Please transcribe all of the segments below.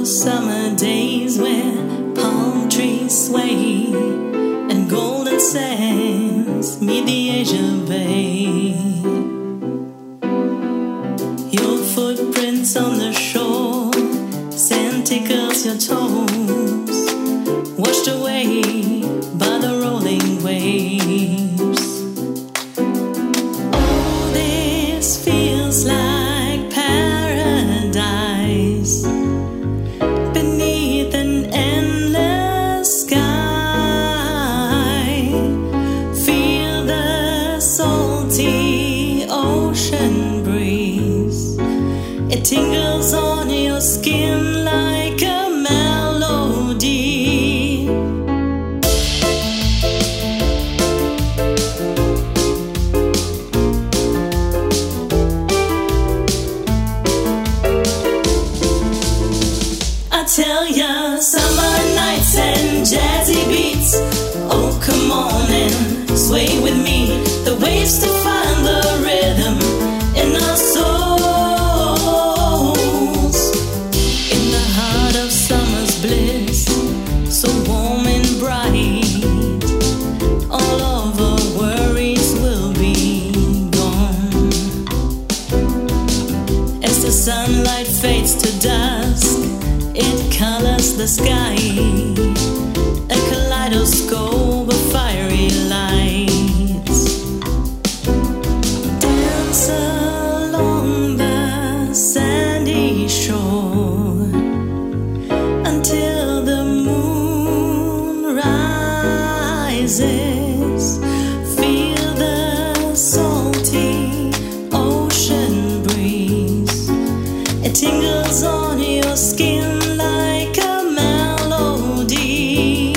summer days where palm trees sway and golden sands meet the Asian Bay. Your footprints on the shore, sand tickles your toes, washed away by the rolling waves. Oh, this feels like paradise beneath an endless sky. Feel the salty ocean breeze. It tingles on your skin like a melody. I tell ya, summer nights and jazzy beats. Oh, come on and sway with me. The waves to find the rhythm in our souls. In the heart of summer's bliss, so warm and bright, all of our worries will be gone. As the sunlight fades to dusk, it colors the sky, a kaleidoscope of fiery lights. Dance along the sandy shore until the moon rises. Feel the salty ocean breeze. It tingles on your skin like a melody.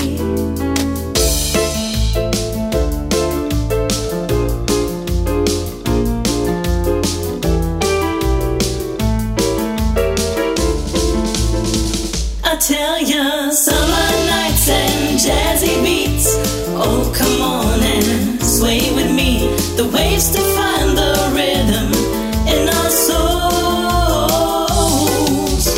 I tell ya, summer nights and jazzy beats. Oh, come on and sway with me. The waves to find the rhythm in our souls.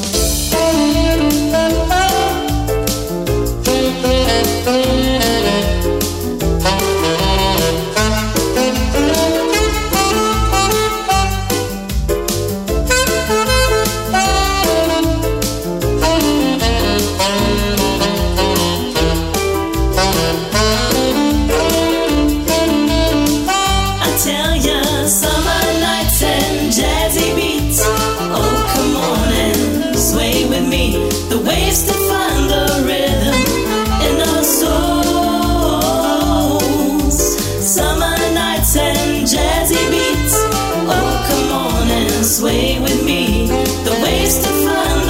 I tell ya, summer nights and jazzy beats. Oh, come on and sway with me. The waves to find the rhythm in our souls. Summer nights and jazzy beats. Oh, come on and sway with me. The waves to find